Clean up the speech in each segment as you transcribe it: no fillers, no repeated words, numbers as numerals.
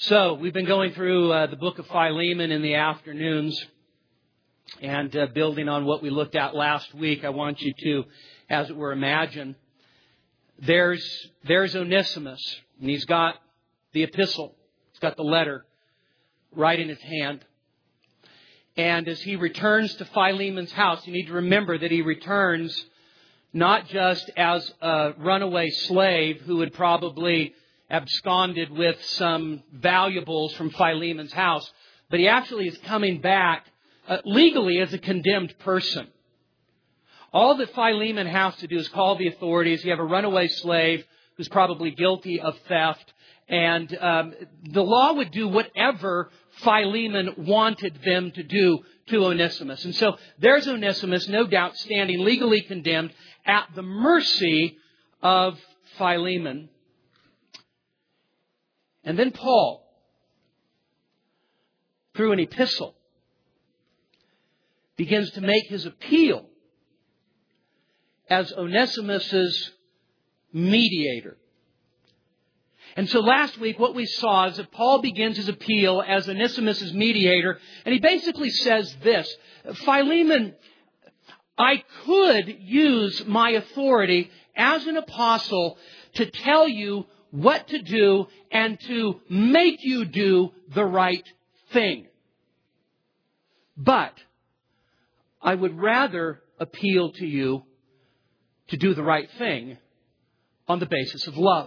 So, we've been going through the book of Philemon in the afternoons and building on what we looked at last week. I want you to, as it were, imagine there's Onesimus, and he's got the epistle, he's got the letter right in his hand. And as he returns to Philemon's house, you need to remember that he returns not just as a runaway slave who had probably absconded with some valuables from Philemon's house, but he actually is coming back legally as a condemned person. All that Philemon has to do is call the authorities. You have a runaway slave who's probably guilty of theft, and the law would do whatever Philemon wanted them to do to Onesimus. And so there's Onesimus, no doubt, standing legally condemned at the mercy of Philemon. And then Paul, through an epistle, begins to make his appeal as Onesimus' mediator. And so last week what we saw is that Paul begins his appeal as Onesimus' mediator, and he basically says this: Philemon, I could use my authority as an apostle to tell you what to do and to make you do the right thing. But I would rather appeal to you to do the right thing on the basis of love.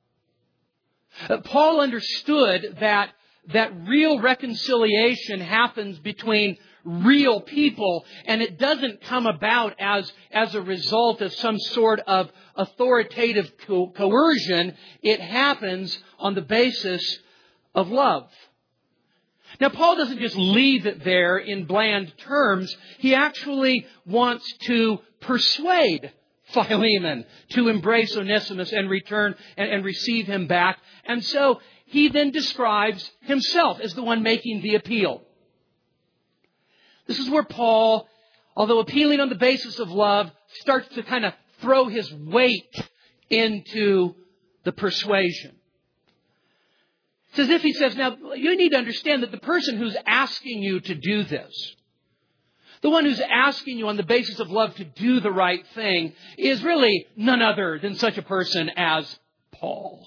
Paul understood that real reconciliation happens between real people, and it doesn't come about as a result of some sort of authoritative coercion. It happens on the basis of love. Now, Paul doesn't just leave it there in bland terms. He actually wants to persuade Philemon to embrace Onesimus and return and receive him back. And so he then describes himself as the one making the appeal. This is where Paul, although appealing on the basis of love, starts to kind of throw his weight into the persuasion. It's as if he says, now, you need to understand that the person who's asking you to do this, the one who's asking you on the basis of love to do the right thing, is really none other than such a person as Paul.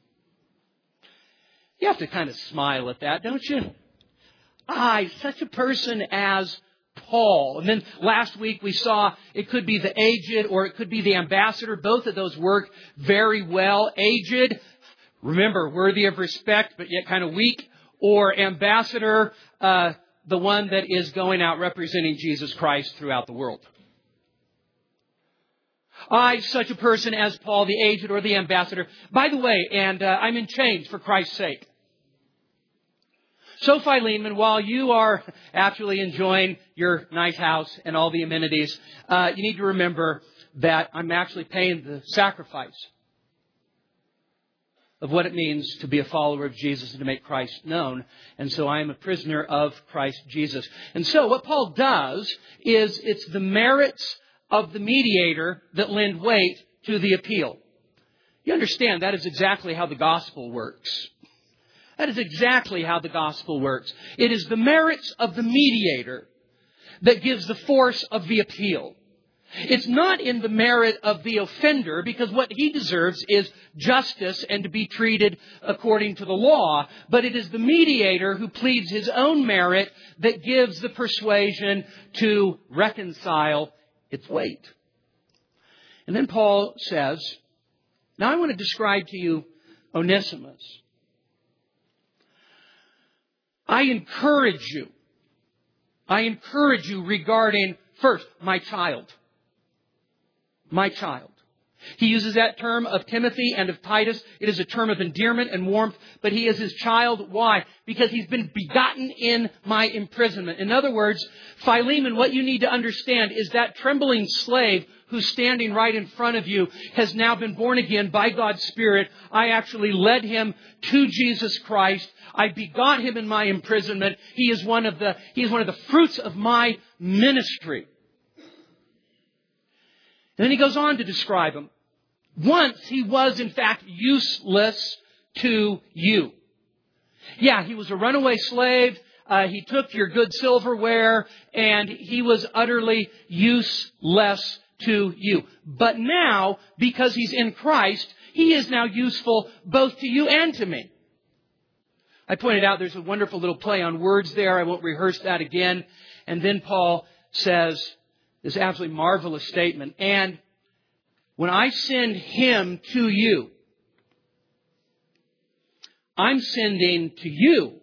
You have to kind of smile at that, don't you? Such a person as Paul. And then last week we saw it could be the aged or it could be the ambassador. Both of those work very well. Aged, remember, worthy of respect, but yet kind of weak. Or ambassador, the one that is going out representing Jesus Christ throughout the world. Such a person as Paul, the aged or the ambassador. By the way, and I'm in chains for Christ's sake. So Philemon, while you are actually enjoying your nice house and all the amenities, you need to remember that I'm actually paying the sacrifice of what it means to be a follower of Jesus and to make Christ known. And so I am a prisoner of Christ Jesus. And so what Paul does is it's the merits of the mediator that lend weight to the appeal. You understand that is exactly how the gospel works. That is exactly how the gospel works. It is the merits of the mediator that gives the force of the appeal. It's not in the merit of the offender, because what he deserves is justice and to be treated according to the law. But it is the mediator who pleads his own merit that gives the persuasion to reconcile its weight. And then Paul says, now I want to describe to you Onesimus. I encourage you regarding, first, my child. My child. He uses that term of Timothy and of Titus. It is a term of endearment and warmth, but he is his child. Why? Because he's been begotten in my imprisonment. In other words, Philemon, what you need to understand is that trembling slave who's standing right in front of you has now been born again by God's Spirit. I actually led him to Jesus Christ. I begot him in my imprisonment. He is one of the fruits of my ministry. And then he goes on to describe him. Once he was, in fact, useless to you. Yeah, he was a runaway slave. He took your good silverware, and he was utterly useless to you. But now, because he's in Christ, he is now useful both to you and to me. I pointed out there's a wonderful little play on words there. I won't rehearse that again. And then Paul says this absolutely marvelous statement. And when I send him to you, I'm sending to you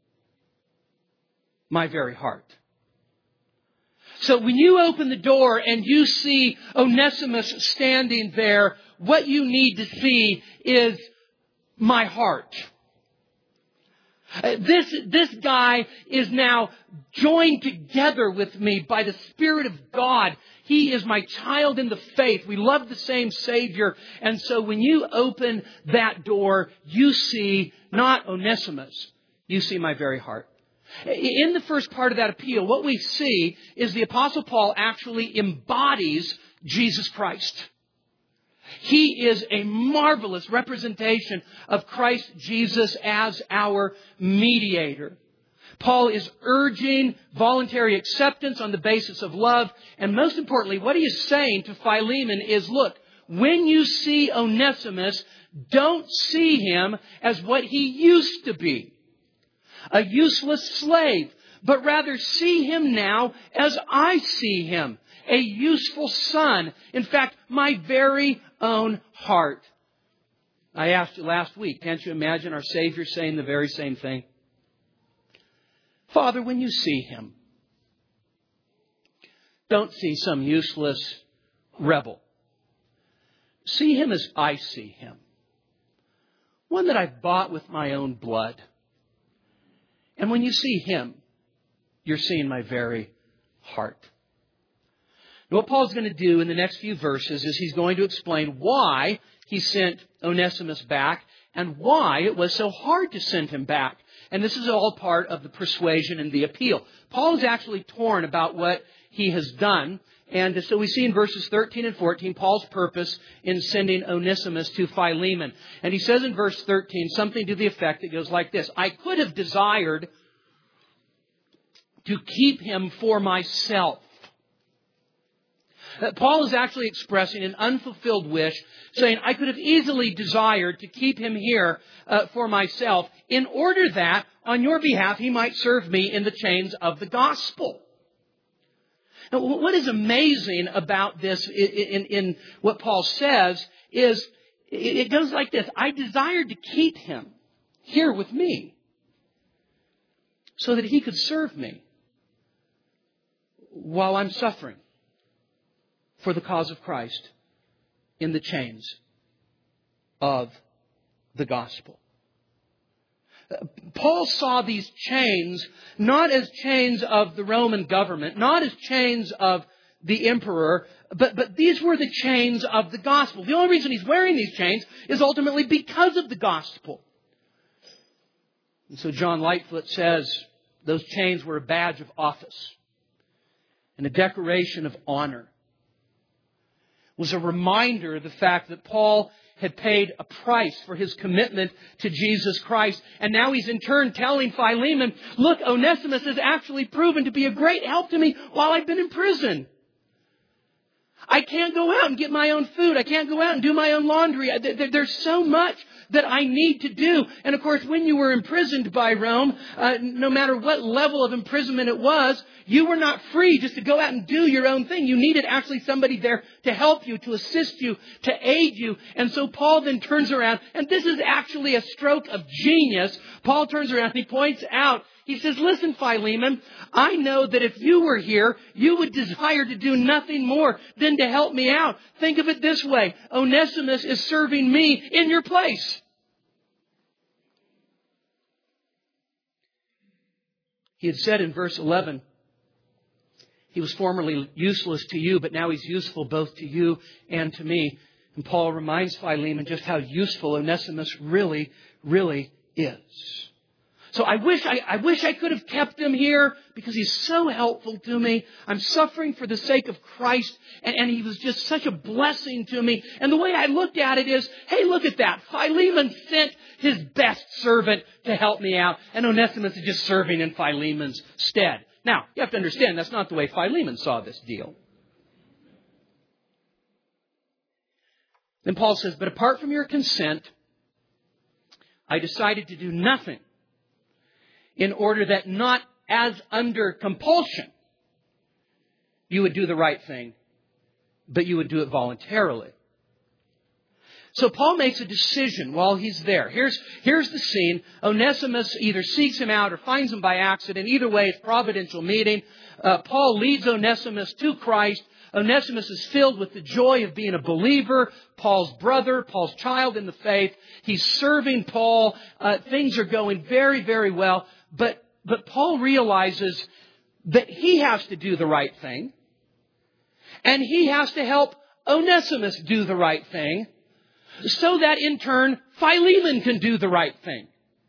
my very heart. So when you open the door and you see Onesimus standing there, what you need to see is my heart. This guy is now joined together with me by the Spirit of God. He is my child in the faith. We love the same Savior. And so when you open that door, you see not Onesimus, you see my very heart. In the first part of that appeal, what we see is the Apostle Paul actually embodies Jesus Christ. He is a marvelous representation of Christ Jesus as our mediator. Paul is urging voluntary acceptance on the basis of love. And most importantly, what he is saying to Philemon is, look, when you see Onesimus, don't see him as what he used to be, a useless slave, but rather see him now as I see him, a useful son. In fact, my very own heart. I asked you last week, can't you imagine our Savior saying the very same thing? Father, when you see him, don't see some useless rebel. See him as I see him. One that I've bought with my own blood. And when you see him, you're seeing my very heart. And what Paul's going to do in the next few verses is he's going to explain why he sent Onesimus back and why it was so hard to send him back. And this is all part of the persuasion and the appeal. Paul is actually torn about what he has done. And so we see in verses 13 and 14 Paul's purpose in sending Onesimus to Philemon. And he says in verse 13 something to the effect that goes like this. I could have desired to keep him for myself. Paul is actually expressing an unfulfilled wish, saying, I could have easily desired to keep him here for myself in order that, on your behalf, he might serve me in the chains of the gospel. Now, what is amazing about this in what Paul says is it goes like this. I desired to keep him here with me so that he could serve me while I'm suffering for the cause of Christ in the chains of the gospel. Paul saw these chains not as chains of the Roman government, not as chains of the emperor, but these were the chains of the gospel. The only reason he's wearing these chains is ultimately because of the gospel. And so John Lightfoot says those chains were a badge of office and a declaration of honor. It was a reminder of the fact that Paul had paid a price for his commitment to Jesus Christ. And now he's in turn telling Philemon, look, Onesimus has actually proven to be a great help to me while I've been in prison. I can't go out and get my own food. I can't go out and do my own laundry. There's so much that I need to do. And of course, when you were imprisoned by Rome, no matter what level of imprisonment it was, you were not free just to go out and do your own thing. You needed actually somebody there to help you, to assist you, to aid you. And so Paul then turns around, and this is actually a stroke of genius. Paul turns around and he points out, he says, listen, Philemon, I know that if you were here, you would desire to do nothing more than to help me out. Think of it this way. Onesimus is serving me in your place. He had said in verse 11, he was formerly useless to you, but now he's useful both to you and to me. And Paul reminds Philemon just how useful Onesimus really, really is. So I wish I could have kept him here because he's so helpful to me. I'm suffering for the sake of Christ, and he was just such a blessing to me. And the way I looked at it is, hey, look at that. Philemon sent his best servant to help me out, and Onesimus is just serving in Philemon's stead. Now, you have to understand, that's not the way Philemon saw this deal. Then Paul says, but apart from your consent, I decided to do nothing in order that not as under compulsion you would do the right thing, but you would do it voluntarily. So Paul makes a decision while he's there. Here's the scene. Onesimus either seeks him out or finds him by accident. Either way, it's a providential meeting. Paul leads Onesimus to Christ. Onesimus is filled with the joy of being a believer, Paul's brother, Paul's child in the faith. He's serving Paul. Things are going very, very well. But Paul realizes that he has to do the right thing. And he has to help Onesimus do the right thing, so that in turn, Philemon can do the right thing.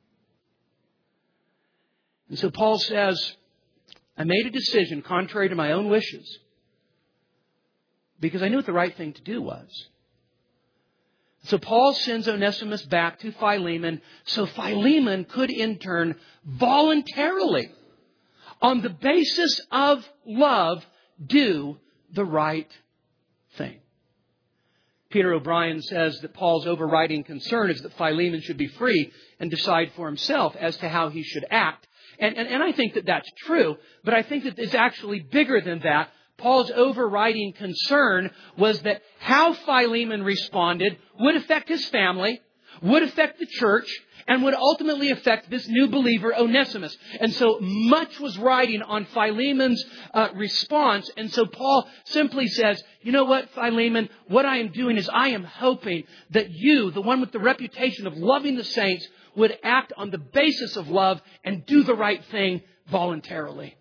And so Paul says, I made a decision contrary to my own wishes because I knew what the right thing to do was. So Paul sends Onesimus back to Philemon so Philemon could in turn voluntarily, on the basis of love, do the right thing. Peter O'Brien says that Paul's overriding concern is that Philemon should be free and decide for himself as to how he should act. And I think that that's true, but I think that it's actually bigger than that. Paul's overriding concern was that how Philemon responded would affect his family, would affect the church, and would ultimately affect this new believer, Onesimus. And so much was riding on Philemon's response. And so Paul simply says, you know what, Philemon, what I am doing is I am hoping that you, the one with the reputation of loving the saints, would act on the basis of love and do the right thing voluntarily.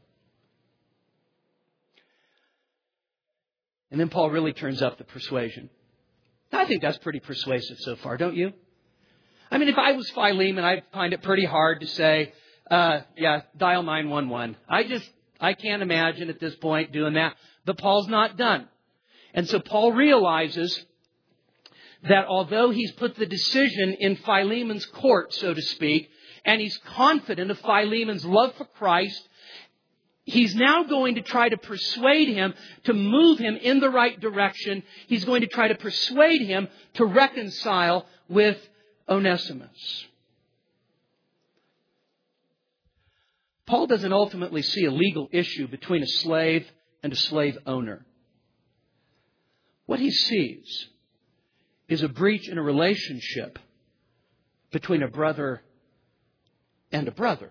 And then Paul really turns up the persuasion. I think that's pretty persuasive so far, don't you? I mean, if I was Philemon, I'd find it pretty hard to say, dial 911. I can't imagine at this point doing that. But Paul's not done. And so Paul realizes that although he's put the decision in Philemon's court, so to speak, and he's confident of Philemon's love for Christ, he's now going to try to persuade him to move him in the right direction. He's going to try to persuade him to reconcile with Onesimus. Paul doesn't ultimately see a legal issue between a slave and a slave owner. What he sees is a breach in a relationship between a brother and a brother.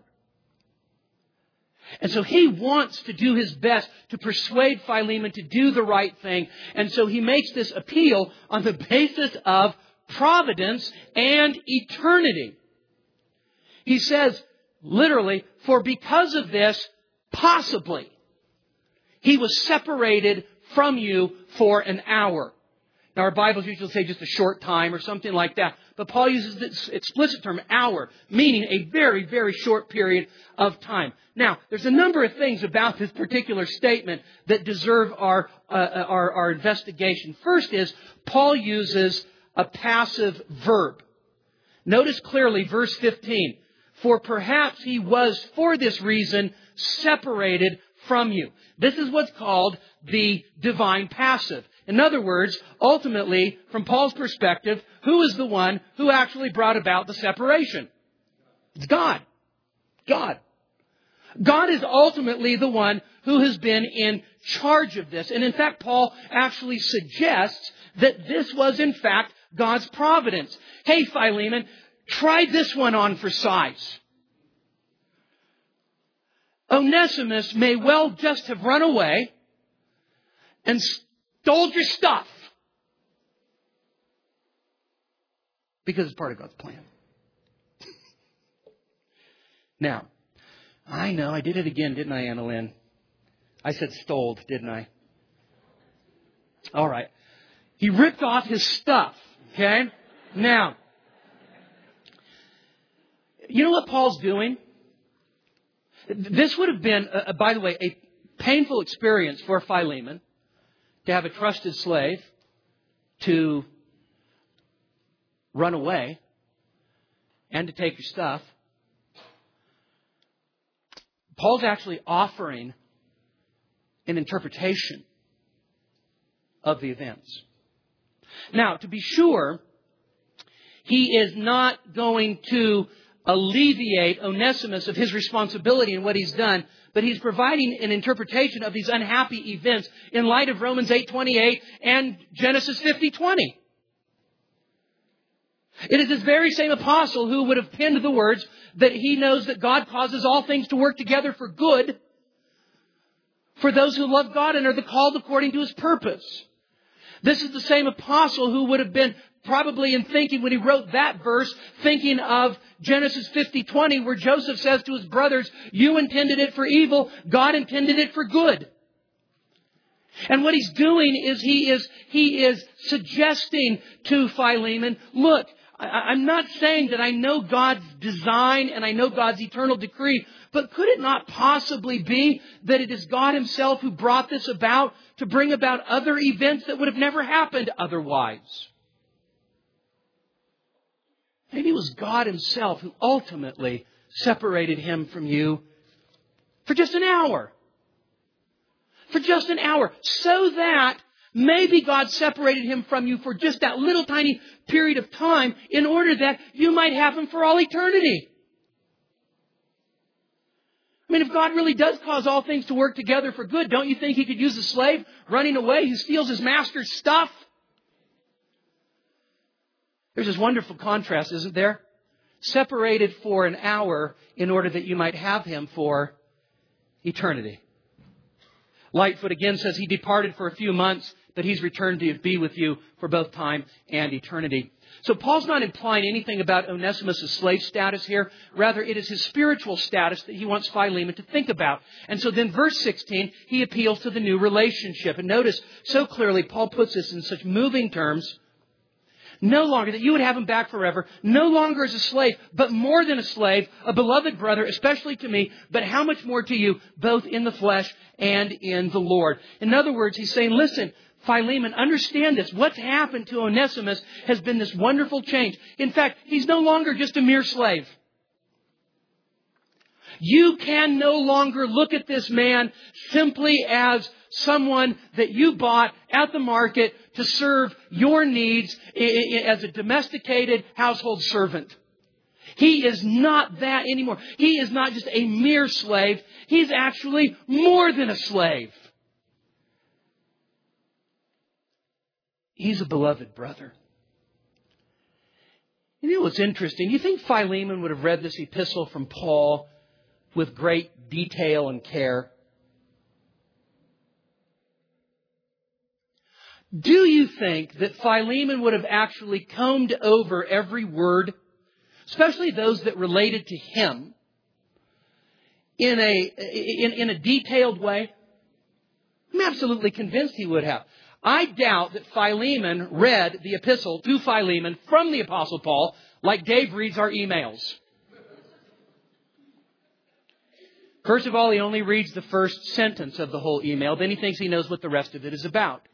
And so he wants to do his best to persuade Philemon to do the right thing. And so he makes this appeal on the basis of providence and eternity. He says, literally, for because of this, possibly, he was separated from you for an hour. Now, our Bibles usually say just a short time or something like that. But Paul uses this explicit term, hour, meaning a very, very short period of time. Now, there's a number of things about this particular statement that deserve our investigation. First is, Paul uses a passive verb. Notice clearly verse 15. For perhaps he was, for this reason, separated from you. This is what's called the divine passive. In other words, ultimately, from Paul's perspective, who is the one who actually brought about the separation? It's God. God. God is ultimately the one who has been in charge of this. And in fact, Paul actually suggests that this was in fact God's providence. Hey, Philemon, try this one on for size. Onesimus may well just have run away and stole your stuff because it's part of God's plan. Now, I know I did it again, didn't I, Annalyn? I said stole, didn't I? All right. He ripped off his stuff. Okay? Now, you know what Paul's doing? This would have been, by the way, a painful experience for Philemon to have a trusted slave to run away and to take your stuff. Paul's actually offering an interpretation of the events. Now, to be sure, he is not going to alleviate Onesimus of his responsibility in what he's done, but he's providing an interpretation of these unhappy events in light of Romans 8:28 and Genesis 50:20. It is this very same apostle who would have penned the words that he knows that God causes all things to work together for good for those who love God and are the called according to His purpose. This is the same apostle who would have been probably in thinking when he wrote that verse, thinking of Genesis 50:20, where Joseph says to his brothers, you intended it for evil, God intended it for good. And what he's doing is he is suggesting to Philemon, look, I'm not saying that I know God's design and I know God's eternal decree, but could it not possibly be that it is God Himself who brought this about to bring about other events that would have never happened otherwise? Maybe it was God Himself who ultimately separated him from you for just an hour. For just an hour. So that maybe God separated him from you for just that little tiny period of time in order that you might have him for all eternity. I mean, if God really does cause all things to work together for good, don't you think He could use a slave running away who steals his master's stuff? There's this wonderful contrast, isn't there? Separated for an hour in order that you might have him for eternity. Lightfoot again says he departed for a few months, but he's returned to be with you for both time and eternity. So Paul's not implying anything about Onesimus' slave status here. Rather, it is his spiritual status that he wants Philemon to think about. And so then verse 16, he appeals to the new relationship. And notice, so clearly, Paul puts this in such moving terms. No longer, that you would have him back forever, no longer as a slave, but more than a slave, a beloved brother, especially to me, but how much more to you, both in the flesh and in the Lord. In other words, he's saying, listen, Philemon, understand this. What's happened to Onesimus has been this wonderful change. In fact, he's no longer just a mere slave. You can no longer look at this man simply as someone that you bought at the market to serve your needs as a domesticated household servant. He is not that anymore. He is not just a mere slave. He's actually more than a slave. He's a beloved brother. You know what's interesting? You think Philemon would have read this epistle from Paul with great detail and care? Do you think that Philemon would have actually combed over every word, especially those that related to him, in a detailed way? I'm absolutely convinced he would have. I doubt that Philemon read the epistle to Philemon from the Apostle Paul like Dave reads our emails. First of all, he only reads the first sentence of the whole email. Then he thinks he knows what the rest of it is about.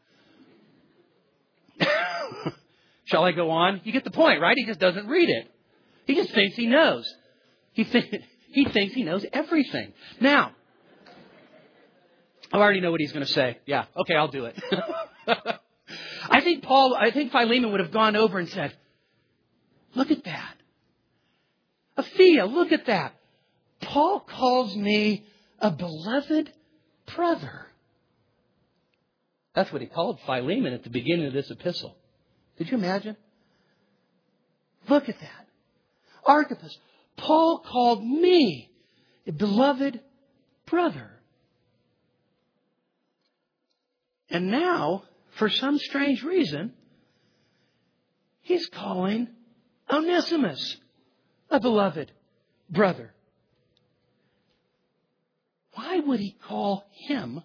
Shall I go on? You get the point, right? He just doesn't read it. He just thinks he knows. He thinks he knows everything. Now, I already know what he's going to say. Yeah, okay, I'll do it. I think Philemon would have gone over and said, look at that. Aphia, look at that. Paul calls me a beloved brother. That's what he called Philemon at the beginning of this epistle. Did you imagine? Look at that. Archippus, Paul called me a beloved brother. And now, for some strange reason, he's calling Onesimus a beloved brother. Why would he call him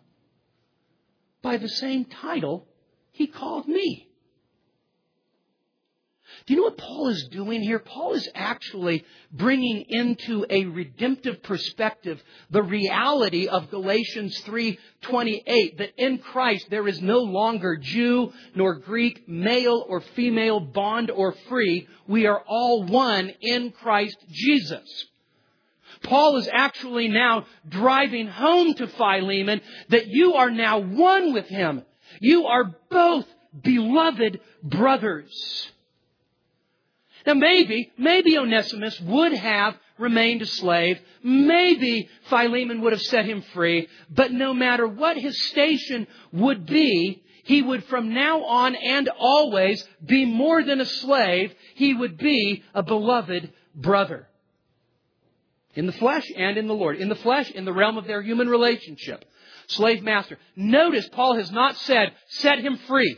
by the same title he called me? Do you know what Paul is doing here? Paul is actually bringing into a redemptive perspective the reality of Galatians 3:28, that in Christ there is no longer Jew nor Greek, male or female, bond or free. We are all one in Christ Jesus. Paul is actually now driving home to Philemon that you are now one with him. You are both beloved brothers. Now maybe Onesimus would have remained a slave. Maybe Philemon would have set him free. But no matter what his station would be, he would from now on and always be more than a slave. He would be a beloved brother. In the flesh and in the Lord. In the flesh, in the realm of their human relationship. Slave-master. Notice Paul has not said, set him free.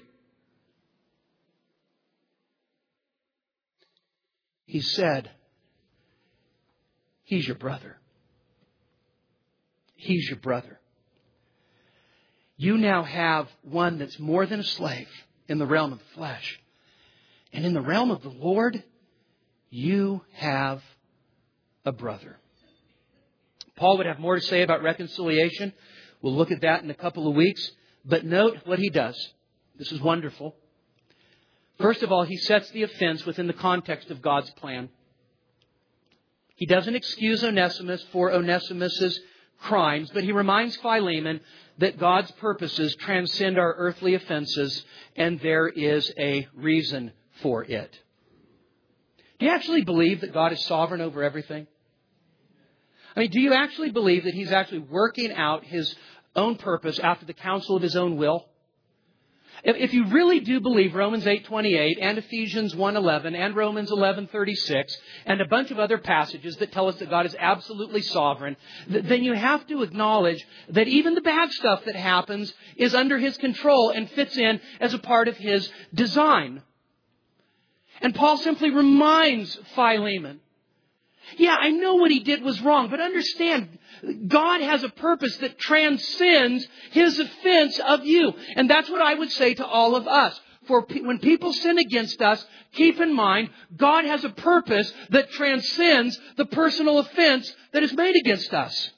He said, he's your brother. He's your brother. You now have one that's more than a slave in the realm of the flesh. And in the realm of the Lord, you have a brother. Paul would have more to say about reconciliation. We'll look at that in a couple of weeks. But note what he does. This is wonderful. First of all, he sets the offense within the context of God's plan. He doesn't excuse Onesimus for Onesimus' crimes, but he reminds Philemon that God's purposes transcend our earthly offenses, and there is a reason for it. Do you actually believe that God is sovereign over everything? I mean, do you actually believe that He's actually working out His own purpose after the counsel of His own will? If you really do believe Romans 8:28 and Ephesians 1:11 and Romans 11:36 and a bunch of other passages that tell us that God is absolutely sovereign, then you have to acknowledge that even the bad stuff that happens is under His control and fits in as a part of His design. And Paul simply reminds Philemon, yeah, I know what he did was wrong, but understand, God has a purpose that transcends His offense of you. And that's what I would say to all of us. For when people sin against us, keep in mind, God has a purpose that transcends the personal offense that is made against us.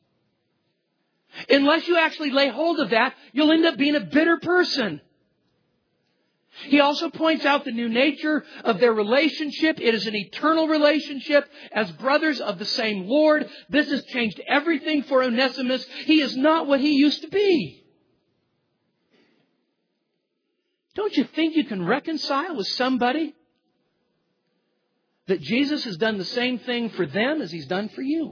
Unless you actually lay hold of that, you'll end up being a bitter person. He also points out the new nature of their relationship. It is an eternal relationship as brothers of the same Lord. This has changed everything for Onesimus. He is not what he used to be. Don't you think you can reconcile with somebody that Jesus has done the same thing for them as He's done for you?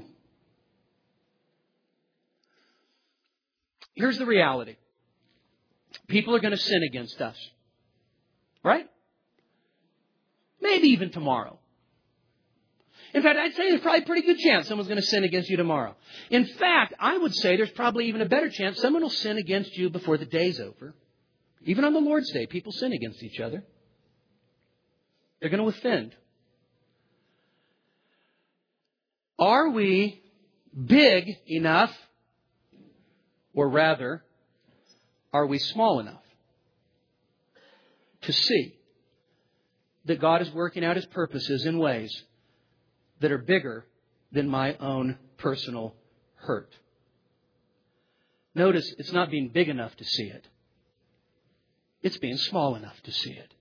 Here's the reality. People are going to sin against us. Right? Maybe even tomorrow. In fact, I'd say there's probably a pretty good chance someone's going to sin against you tomorrow. In fact, I would say there's probably even a better chance someone will sin against you before the day's over. Even on the Lord's Day, people sin against each other. They're going to offend. Are we big enough, or rather, are we small enough to see that God is working out His purposes in ways that are bigger than my own personal hurt? Notice, it's not being big enough to see it. It's being small enough to see it.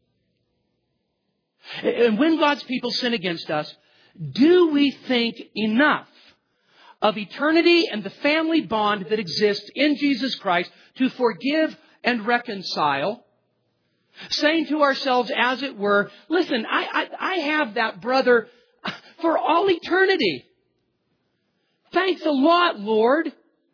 And when God's people sin against us, do we think enough of eternity and the family bond that exists in Jesus Christ to forgive and reconcile, saying to ourselves, as it were, listen, I have that brother for all eternity. Thanks a lot, Lord.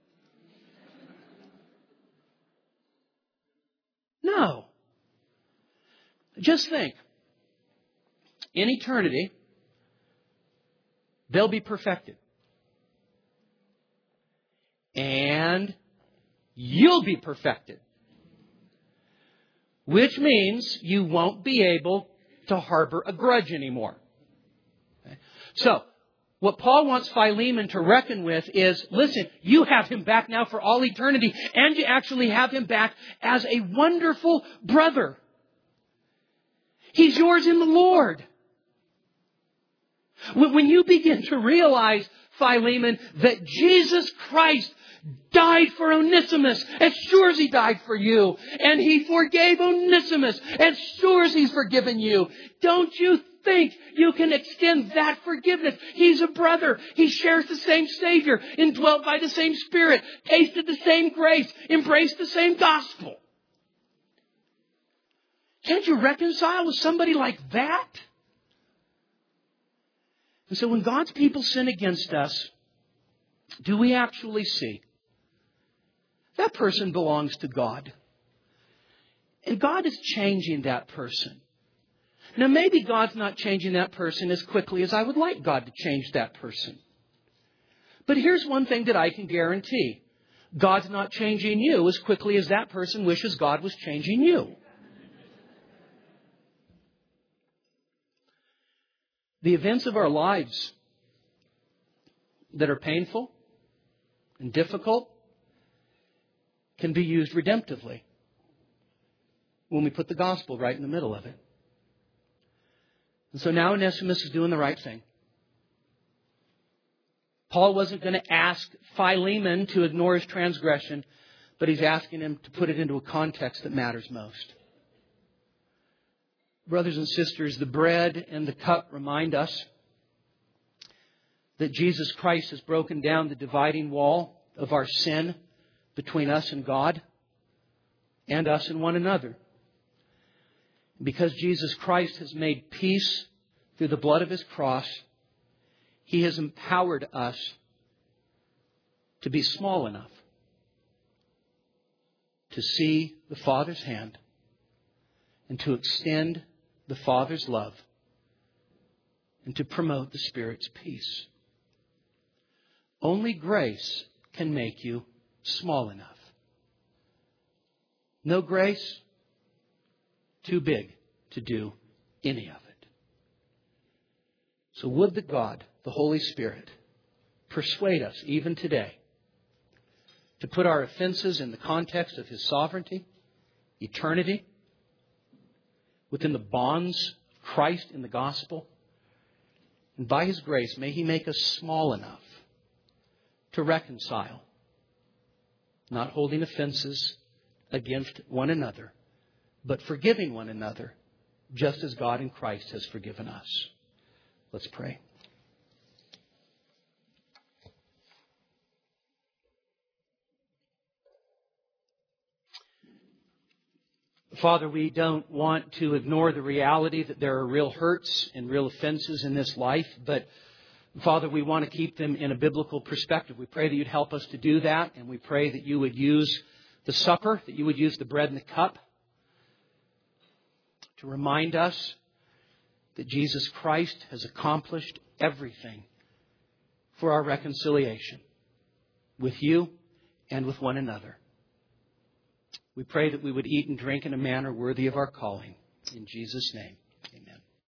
No. Just think. In eternity, they'll be perfected. And you'll be perfected. Which means you won't be able to harbor a grudge anymore. Okay? So, what Paul wants Philemon to reckon with is, listen, you have him back now for all eternity, and you actually have him back as a wonderful brother. He's yours in the Lord. When you begin to realize, Philemon, that Jesus Christ died for Onesimus as sure as He died for you, and He forgave Onesimus as sure as He's forgiven you, don't you think you can extend that forgiveness? He's a brother. He shares the same Savior, indwelt by the same Spirit, tasted the same grace, embraced the same gospel. Can't you reconcile with somebody like that? And so when God's people sin against us, do we actually see that person belongs to God? And God is changing that person. Now maybe God's not changing that person as quickly as I would like God to change that person. But here's one thing that I can guarantee. God's not changing you as quickly as that person wishes God was changing you. The events of our lives that are painful and difficult can be used redemptively when we put the gospel right in the middle of it. And so now Onesimus is doing the right thing. Paul wasn't going to ask Philemon to ignore his transgression, but he's asking him to put it into a context that matters most. Brothers and sisters, the bread and the cup remind us that Jesus Christ has broken down the dividing wall of our sin between us and God and us and one another. Because Jesus Christ has made peace through the blood of His cross, He has empowered us to be small enough to see the Father's hand and to extend the Father's love and to promote the Spirit's peace. Only grace can make you small enough. No grace too big to do any of it. So would that God, the Holy Spirit, persuade us even today to put our offenses in the context of His sovereignty, eternity, within the bonds of Christ in the gospel. And by His grace, may He make us small enough to reconcile, not holding offenses against one another, but forgiving one another, just as God in Christ has forgiven us. Let's pray. Father, we don't want to ignore the reality that there are real hurts and real offenses in this life, but Father, we want to keep them in a biblical perspective. We pray that You'd help us to do that, and we pray that You would use the supper, that You would use the bread and the cup to remind us that Jesus Christ has accomplished everything for our reconciliation with You and with one another. We pray that we would eat and drink in a manner worthy of our calling. In Jesus' name.